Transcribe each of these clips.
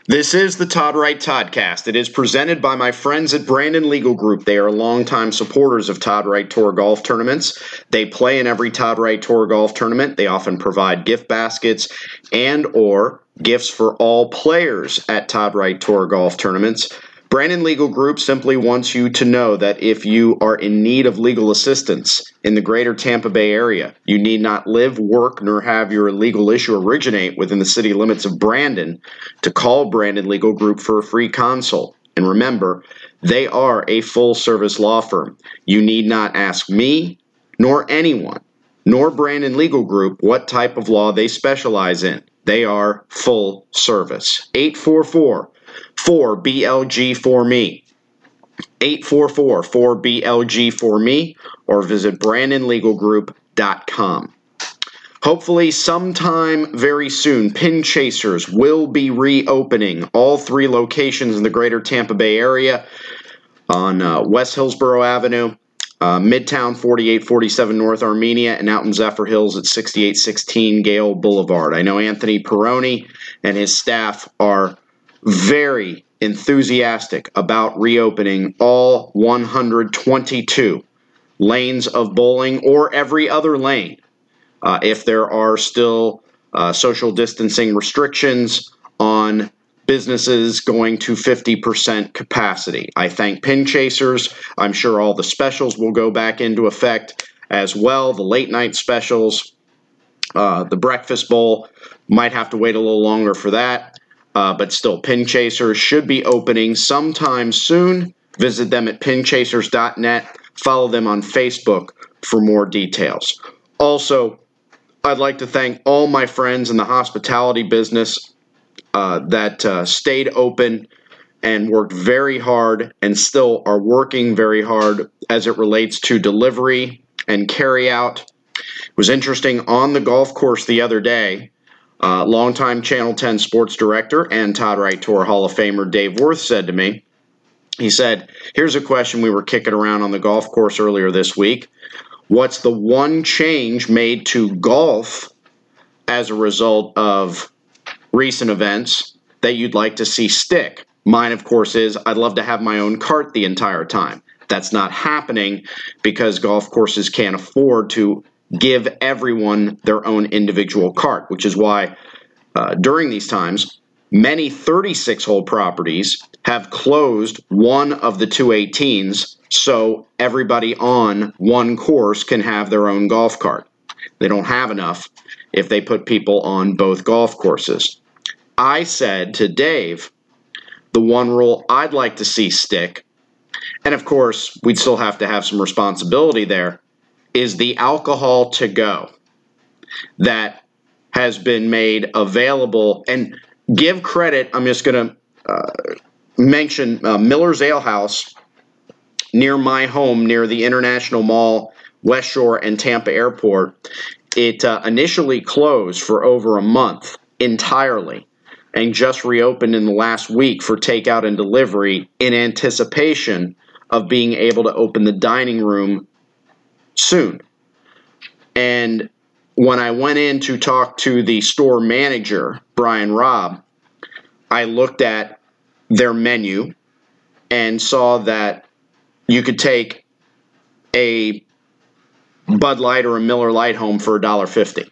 This is the Todd Wright Toddcast. It is presented by my friends at Brandon Legal Group. They are longtime supporters of Todd Wright Tour golf tournaments. They play in every Todd Wright Tour golf tournament. They often provide gift baskets and or gifts for all players at Todd Wright Tour golf tournaments. Brandon Legal Group simply wants you to know that if you are in need of legal assistance in the greater Tampa Bay area, you need not live, work, nor have your legal issue originate within the city limits of Brandon to call Brandon Legal Group for a free consult. And remember, they are a full-service law firm. You need not ask me, nor anyone, nor Brandon Legal Group what type of law they specialize in. They are full service. 844-4BLG-4ME. 844-4BLG-4ME, or visit BrandonLegalGroup.com. Hopefully sometime very soon, Pin Chasers will be reopening all three locations in the greater Tampa Bay area on West Hillsborough Avenue, Midtown 4847 North Armenia, and out in Zephyr Hills at 6816 Gale Boulevard. I know Anthony Peroni and his staff are very enthusiastic about reopening all 122 lanes of bowling, or every other lane, if there are still social distancing restrictions on businesses going to 50% capacity. I thank Pin Chasers. I'm sure all the specials will go back into effect as well. The late night specials, the breakfast bowl, might have to wait a little longer for that. But still, Pin Chasers should be opening sometime soon. Visit them at pinchasers.net. Follow them on Facebook for more details. Also, I'd like to thank all my friends in the hospitality business that stayed open and worked very hard and still are working very hard as it relates to delivery and carry out. It was interesting on the golf course the other day. Longtime Channel 10 sports director and Todd Wright Tour Hall of Famer Dave Worth said to me, he said, here's a question we were kicking around on the golf course earlier this week. What's the one change made to golf as a result of recent events that you'd like to see stick? Mine, of course, is I'd love to have my own cart the entire time. That's not happening because golf courses can't afford to give everyone their own individual cart, which is why during these times, many 36-hole properties have closed one of the 218s so everybody on one course can have their own golf cart. They don't have enough if they put people on both golf courses. I said to Dave, the one rule I'd like to see stick, and of course we'd still have to have some responsibility there, is the alcohol to go that has been made available. And give credit, I'm just going to mention Miller's Ale House near my home, near the International Mall, West Shore, and Tampa Airport. It initially closed for over a month entirely and just reopened in the last week for takeout and delivery in anticipation of being able to open the dining room soon. And when I went in to talk to the store manager, Brian Robb, I looked at their menu and saw that you could take a Bud Light or a Miller Lite home for $1.50.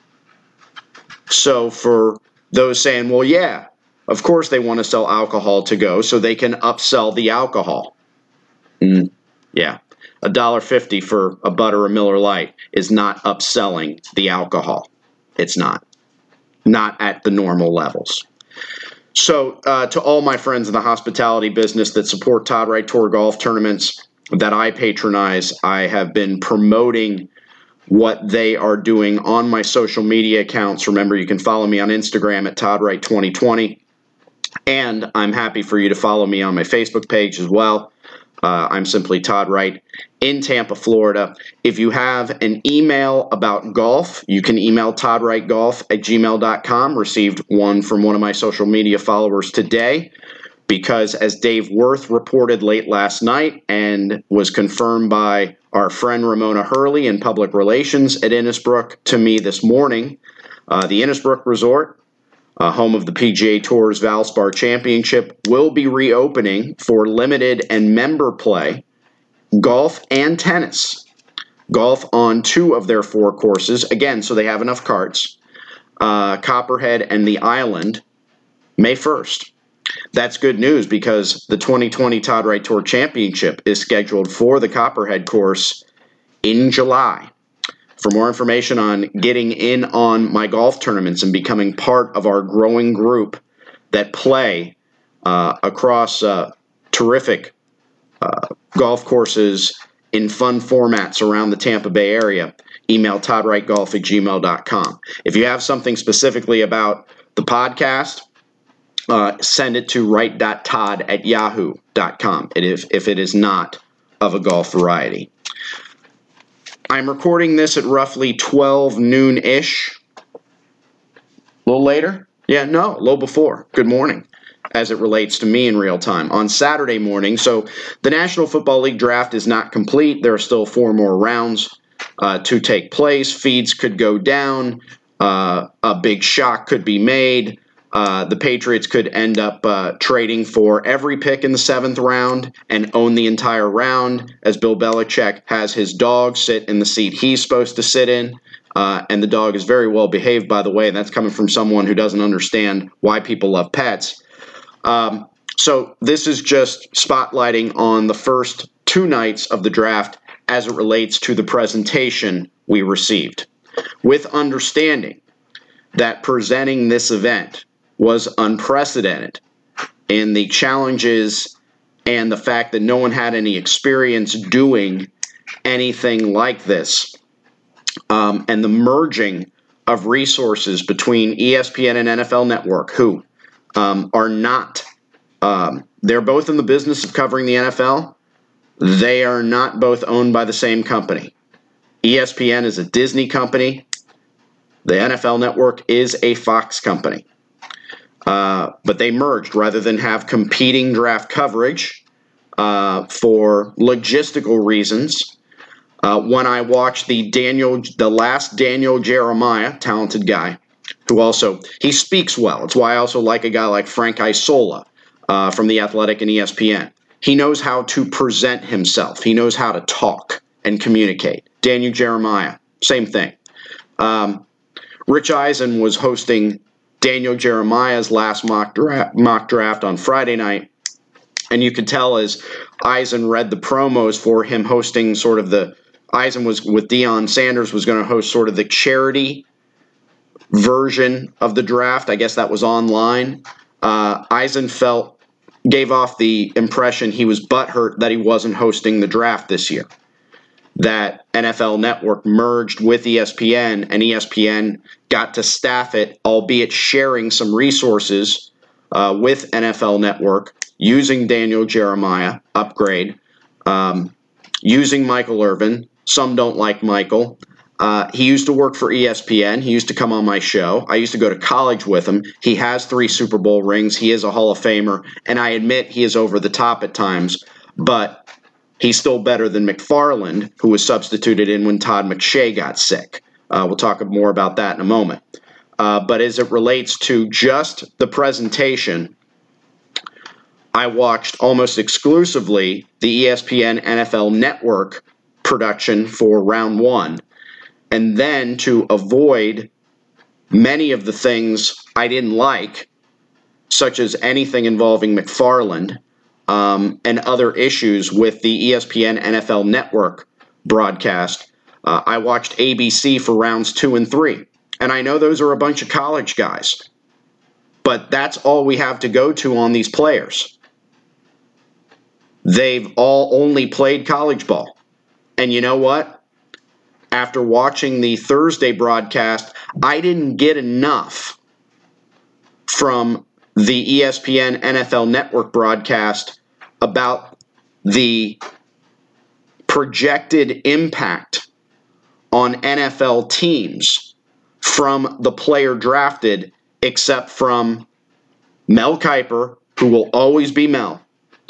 So for those saying, well, yeah, of course they want to sell alcohol to go so they can upsell the alcohol. Yeah. $1.50 for a Bud or a Miller Lite is not upselling the alcohol. It's not. Not at the normal levels. So to all my friends in the hospitality business that support Todd Wright Tour golf tournaments that I patronize, I have been promoting what they are doing on my social media accounts. Remember, you can follow me on Instagram at ToddWright2020. And I'm happy for you to follow me on my Facebook page as well. I'm simply Todd Wright in Tampa, Florida. If you have an email about golf, you can email toddwrightgolf@gmail.com. Received one from one of my social media followers today because, as Dave Worth reported late last night and was confirmed by our friend Ramona Hurley in public relations at Innisbrook to me this morning, the Innisbrook Resort home of the PGA Tour's Valspar Championship, will be reopening for limited and member play, golf and tennis. Golf on 2 of their 4 courses, again, so they have enough carts, Copperhead and the Island, May 1st. That's good news because the 2020 Todd Wright Tour Championship is scheduled for the Copperhead course in July. For more information on getting in on my golf tournaments and becoming part of our growing group that play across terrific golf courses in fun formats around the Tampa Bay area, email toddwrightgolf@gmail.com. If you have something specifically about the podcast, send it to wright.todd@yahoo.com if it is not of a golf variety. I'm recording this at roughly 12 noon-ish. A little later? Yeah, no, a little before. Good morning, as it relates to me in real time, on Saturday morning. So the National Football League draft is not complete. There are still 4 more rounds to take place. Feeds could go down. A big shock could be made. The Patriots could end up trading for every pick in the 7th round and own the entire round, as Bill Belichick has his dog sit in the seat he's supposed to sit in. And the dog is very well behaved, by the way, and that's coming from someone who doesn't understand why people love pets. So this is just spotlighting on the first 2 nights of the draft as it relates to the presentation we received, with understanding that presenting this event was unprecedented in the challenges and the fact that no one had any experience doing anything like this, and the merging of resources between ESPN and NFL Network, who are not, they're both in the business of covering the NFL. They are not both owned by the same company. ESPN is a Disney company. The NFL Network is a Fox company. But they merged rather than have competing draft coverage for logistical reasons. When I watched the last Daniel Jeremiah, talented guy, who also, he speaks well. It's why I also like a guy like Frank Isola from The Athletic and ESPN. He knows how to present himself. He knows how to talk and communicate. Daniel Jeremiah, same thing. Rich Eisen was hosting Daniel Jeremiah's last mock draft on Friday night, and you could tell as Eisen read the promos for him hosting sort of Eisen was with Deion Sanders was going to host sort of the charity version of the draft. I guess that was online. Eisen gave off the impression he was butthurt that he wasn't hosting the draft this year. That NFL Network merged with ESPN, and ESPN got to staff it, albeit sharing some resources with NFL Network, using Daniel Jeremiah, upgrade, using Michael Irvin. Some don't like Michael. He used to work for ESPN. He used to come on my show. I used to go to college with him. He has 3 Super Bowl rings. He is a Hall of Famer, and I admit he is over the top at times, but he's still better than McFarland, who was substituted in when Todd McShay got sick. We'll talk more about that in a moment. But as it relates to just the presentation, I watched almost exclusively the ESPN NFL Network production for round 1. And then to avoid many of the things I didn't like, such as anything involving McFarland, and other issues with the ESPN NFL Network broadcast, I watched ABC for rounds 2 and 3. And I know those are a bunch of college guys, but that's all we have to go to on these players. They've all only played college ball. And you know what? After watching the Thursday broadcast, I didn't get enough from the ESPN NFL Network broadcast about the projected impact on NFL teams from the player drafted, except from Mel Kiper, who will always be Mel,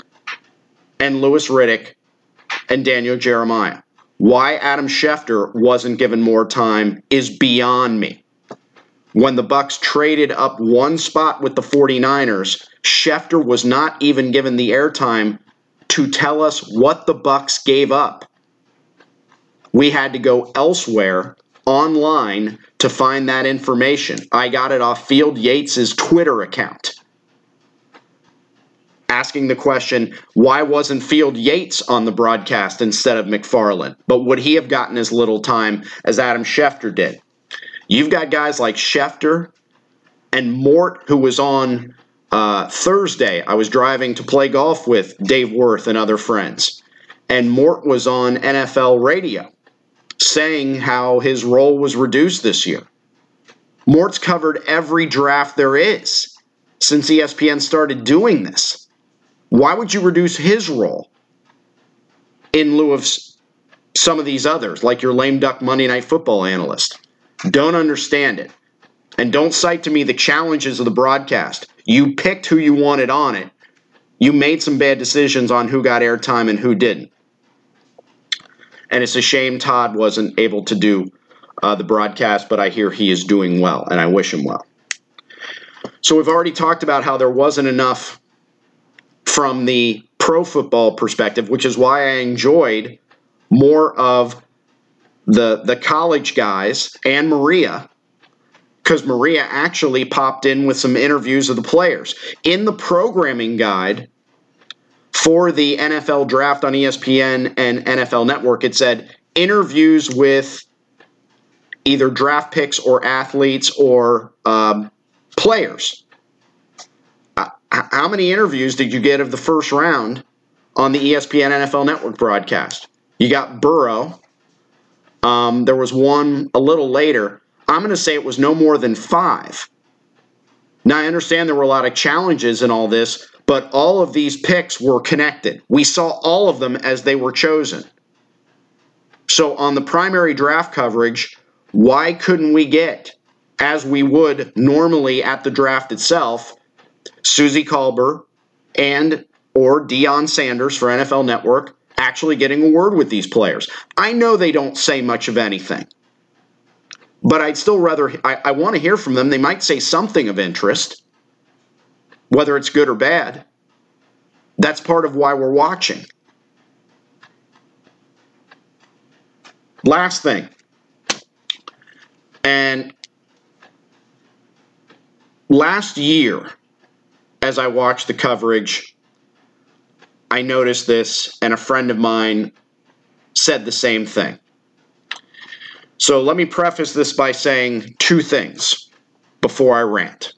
and Louis Riddick, and Daniel Jeremiah. Why Adam Schefter wasn't given more time is beyond me. when the Bucs traded up one spot with the 49ers, Schefter was not even given the airtime to tell us what the Bucs gave up. We had to go elsewhere online to find that information. I got it off Field Yates' Twitter account, asking the question, why wasn't Field Yates on the broadcast instead of McFarland? But would he have gotten as little time as Adam Schefter did? You've got guys like Schefter and Mort, who was on Thursday. I was driving to play golf with Dave Worth and other friends, and Mort was on NFL radio saying how his role was reduced this year. Mort's covered every draft there is since ESPN started doing this. Why would you reduce his role in lieu of some of these others, like your lame duck Monday Night Football analyst? Don't understand it. And don't cite to me the challenges of the broadcast. You picked who you wanted on it. You made some bad decisions on who got airtime and who didn't. And it's a shame Todd wasn't able to do the broadcast, but I hear he is doing well, and I wish him well. So we've already talked about how there wasn't enough from the pro football perspective, which is why I enjoyed more of the college guys and Maria, because Maria actually popped in with some interviews of the players. In the programming guide for the NFL draft on ESPN and NFL Network, it said interviews with either draft picks or athletes or players. How many interviews did you get of the first round on the ESPN NFL Network broadcast? You got Burrow. There was one a little later. I'm going to say it was no more than 5. Now, I understand there were a lot of challenges in all this, but all of these picks were connected. We saw all of them as they were chosen. So on the primary draft coverage, why couldn't we get, as we would normally at the draft itself, Suzy Kolber and or Deion Sanders for NFL Network actually getting a word with these players? I know they don't say much of anything, but I'd still rather, I want to hear from them. They might say something of interest, whether it's good or bad. That's part of why we're watching. Last thing, and last year, as I watched the coverage, I noticed this, and a friend of mine said the same thing. So let me preface this by saying 2 things before I rant.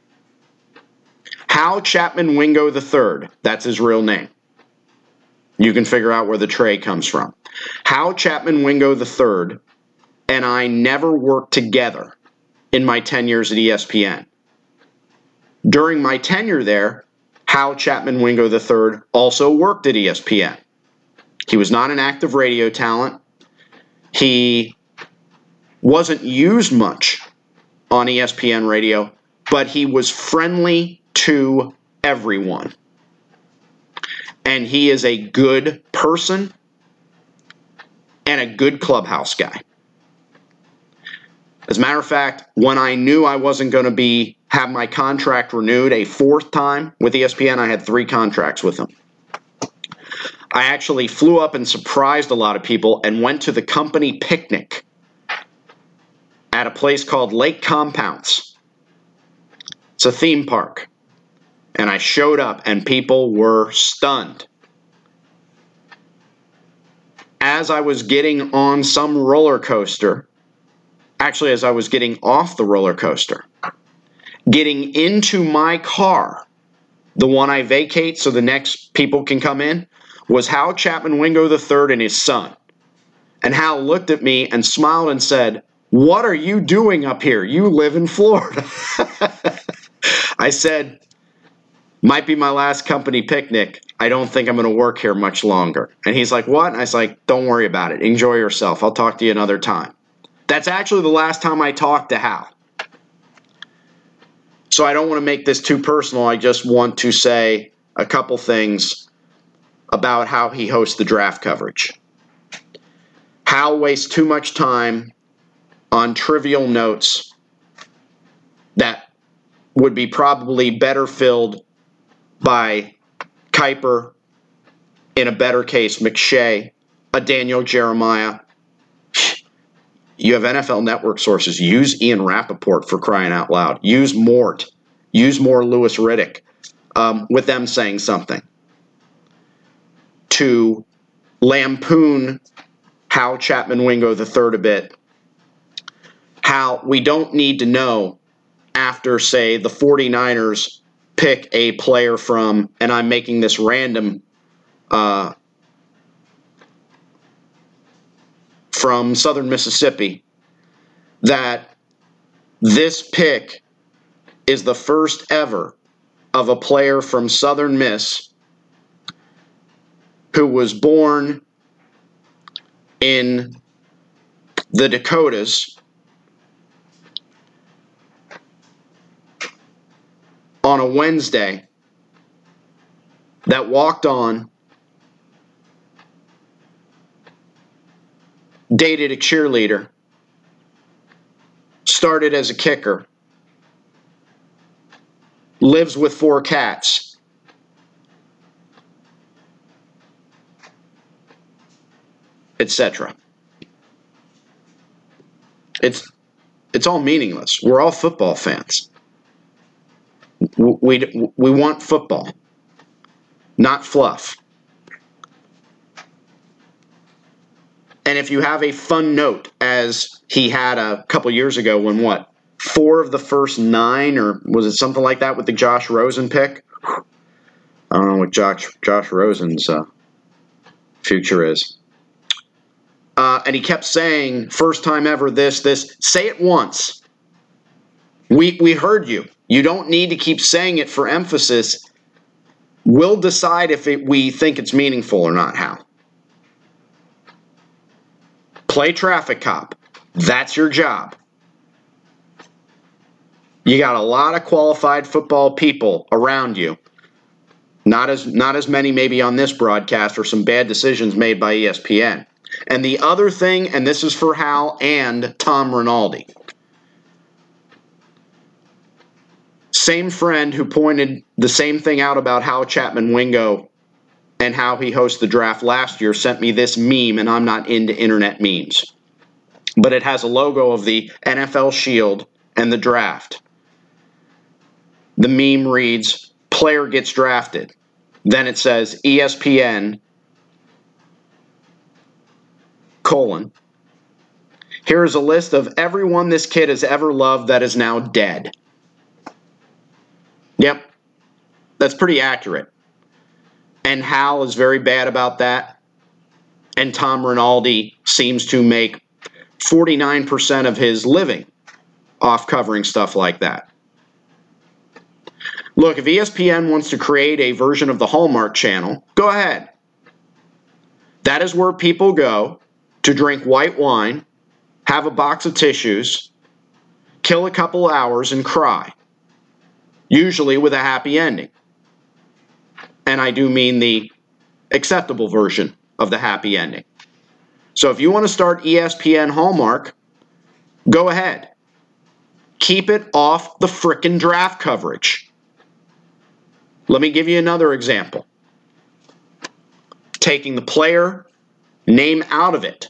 Hal Chapman Wingo III, that's his real name. You can figure out where the tray comes from. Hal Chapman Wingo III and I never worked together in my 10 years at ESPN. During my tenure there, Hal Chapman Wingo III also worked at ESPN. He was not an active radio talent. He wasn't used much on ESPN radio, but he was friendly to everyone. And he is a good person and a good clubhouse guy. As a matter of fact, when I knew I wasn't going to have my contract renewed a 4th time with ESPN, I had 3 contracts with him. I actually flew up and surprised a lot of people and went to the company picnic at a place called Lake Compounce. It's a theme park. And I showed up and people were stunned. As I was getting on some roller coaster, actually as I was getting off the roller coaster, getting into my car, the one I vacate so the next people can come in, was Hal Chapman Wingo III and his son. And Hal looked at me and smiled and said, "What are you doing up here? You live in Florida." I said, "Might be my last company picnic. I don't think I'm going to work here much longer." And he's like, "What?" And I was like, "Don't worry about it. Enjoy yourself. I'll talk to you another time." That's actually the last time I talked to Hal. So I don't want to make this too personal. I just want to say a couple things about how he hosts the draft coverage. Hal wastes too much time on trivial notes would be probably better filled by Kiper, in a better case, McShay, a Daniel Jeremiah. You have NFL Network sources. Use Ian Rappaport, for crying out loud. Use Mort. Use more Louis Riddick, with them saying something to lampoon Hal Chapman Wingo III a bit. How we don't need to know after, say, the 49ers pick a player from, and I'm making this random, from Southern Mississippi, that this pick is the first ever of a player from Southern Miss who was born in the Dakotas on a Wednesday, that walked on, dated a cheerleader, started as a kicker, lives with 4 cats, etc. It's all meaningless. We're all football fans. We want football, not fluff. And if you have a fun note, as he had a couple years ago when 4 of the first 9, or was it something like that with the Josh Rosen pick? I don't know what Josh Rosen's future is. And he kept saying, first time ever, this. Say it once. We heard you. You don't need to keep saying it for emphasis. We'll decide if we think it's meaningful or not, Hal. Play traffic cop. That's your job. You got a lot of qualified football people around you. Not as many maybe on this broadcast, or some bad decisions made by ESPN. And the other thing, and this is for Hal and Tom Rinaldi. Same friend who pointed the same thing out about Hal Chapman Wingo and how he hosted the draft last year sent me this meme, and I'm not into internet memes. But it has a logo of the NFL Shield and the draft. The meme reads, player gets drafted. Then it says ESPN, : here is a list of everyone this kid has ever loved that is now dead. Yep, that's pretty accurate. And Hal is very bad about that. And Tom Rinaldi seems to make 49% of his living off covering stuff like that. Look, if ESPN wants to create a version of the Hallmark Channel, go ahead. That is where people go to drink white wine, have a box of tissues, kill a couple hours, and cry. Usually with a happy ending. And I do mean the acceptable version of the happy ending. So if you want to start ESPN Hallmark, go ahead. Keep it off the frickin' draft coverage. Let me give you another example. Taking the player name out of it.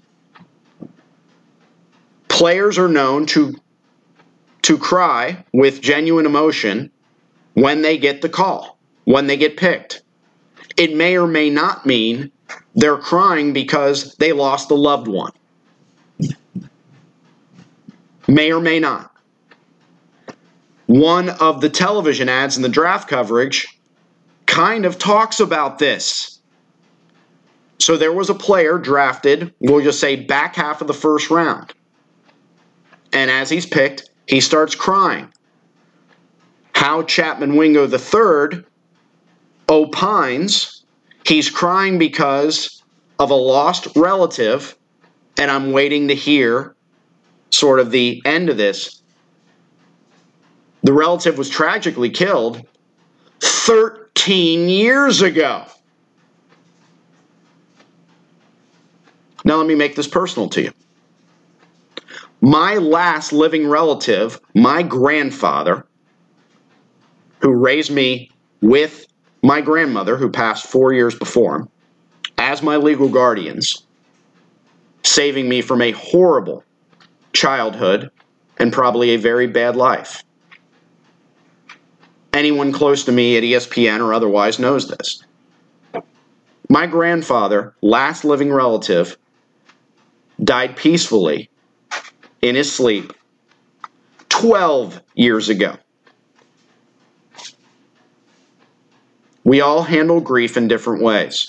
Players are known to cry with genuine emotion when they get the call, when they get picked. It may or may not mean they're crying because they lost a loved one. May or may not. One of the television ads in the draft coverage kind of talks about this. So there was a player drafted, we'll just say back half of the first round. And as he's picked, he starts crying. Hal Chapman Wingo III opines he's crying because of a lost relative, and I'm waiting to hear sort of the end of this. The relative was tragically killed 13 years ago. Now let me make this personal to you. My last living relative, my grandfather, who raised me with my grandmother, who passed 4 years before him, as my legal guardians, saving me from a horrible childhood and probably a very bad life. Anyone close to me at ESPN or otherwise knows this. My grandfather, last living relative, died peacefully in his sleep 12 years ago. We all handle grief in different ways.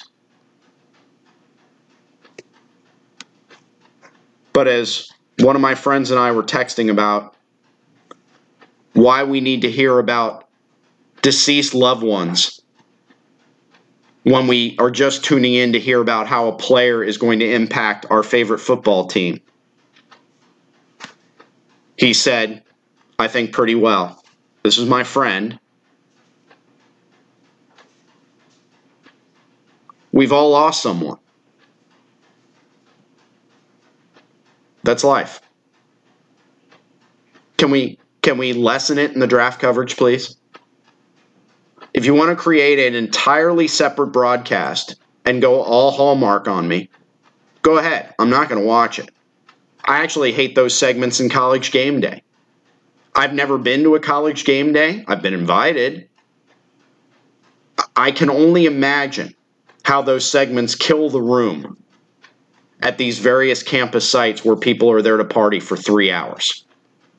But as one of my friends and I were texting about why we need to hear about deceased loved ones when we are just tuning in to hear about how a player is going to impact our favorite football team, he said, I think pretty well. This is my friend. We've all lost someone. That's life. Can we lessen it in the draft coverage, please? If you want to create an entirely separate broadcast and go all Hallmark on me, go ahead. I'm not going to watch it. I actually hate those segments in College Game Day. I've never been to a College Game Day. I've been invited. I can only imagine how those segments kill the room at these various campus sites where people are there to party for 3 hours.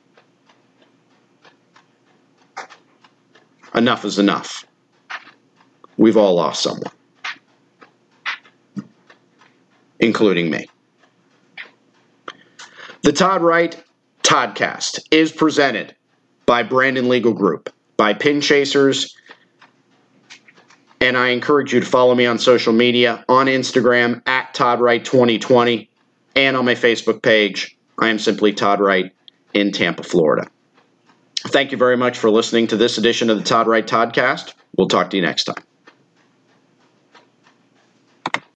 Enough is enough. We've all lost someone, including me. The Todd Wright Toddcast is presented by Brandon Legal Group, by Pin Chasers, and I encourage you to follow me on social media, on Instagram at ToddWright2020, and on my Facebook page. I am simply Todd Wright in Tampa, Florida. Thank you very much for listening to this edition of the Todd Wright Toddcast. We'll talk to you next time.